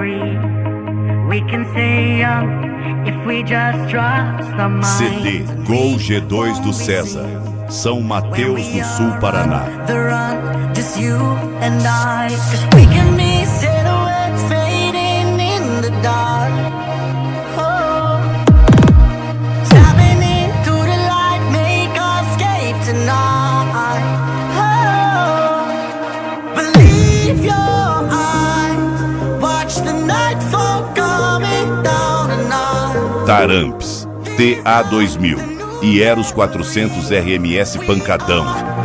CD Gol G2 do César, São Mateus do Sul, Paraná. Taramps, TA2000 e Eros 400 RMS Pancadão.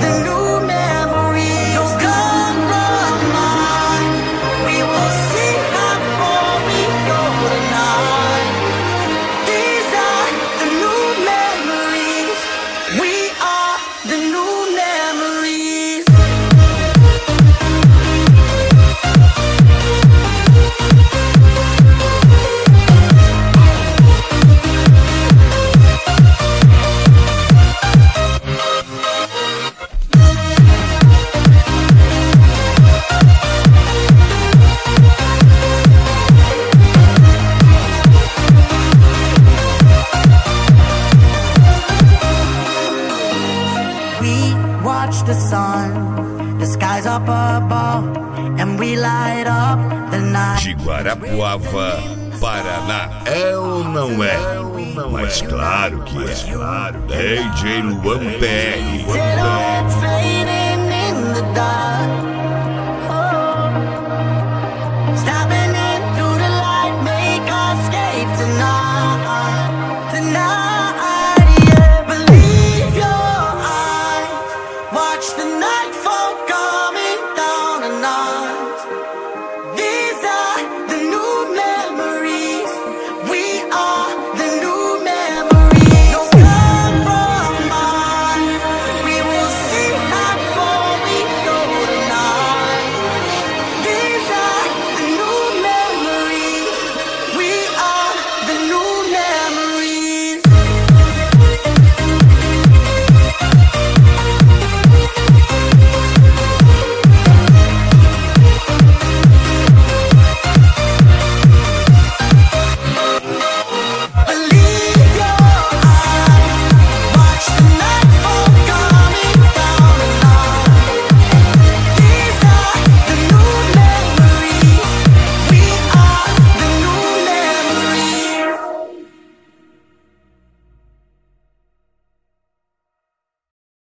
De Guarapuava, Paraná. É ou não é? Mas claro que é. DJ Luan PR.